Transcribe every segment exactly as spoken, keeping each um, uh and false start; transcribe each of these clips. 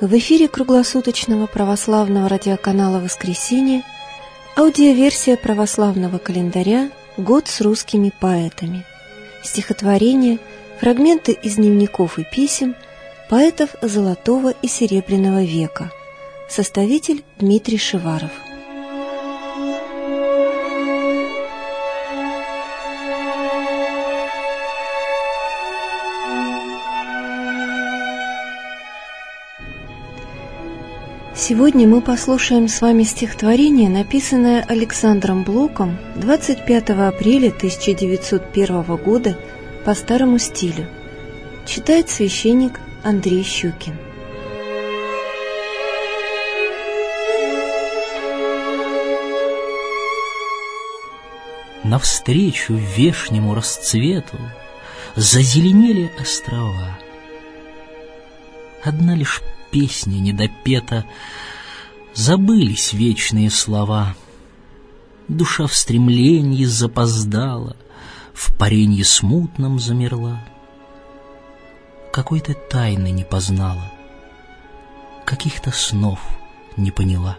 В эфире круглосуточного православного радиоканала «Воскресенье» аудиоверсия православного календаря «Год с русскими поэтами». Стихотворения, фрагменты из дневников и писем поэтов Золотого и Серебряного века. Составитель Дмитрий Шиваров. Сегодня мы послушаем с вами стихотворение, написанное Александром Блоком двадцать пятого апреля тысяча девятьсот первого года по старому стилю. Читает священник Андрей Щукин. Навстречу вешнему расцвету зазеленели острова. Одна лишь песня недопета, забылись вечные слова. Душа в стремлении запоздала, в паренье смутном замерла. Какой-то тайны не познала, каких-то снов не поняла.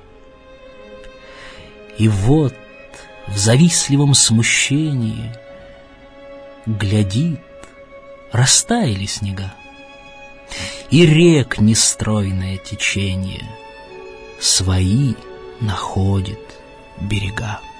И вот в завистливом смущении глядит, растаяли снега, и рек нестройное течение свои находит берега.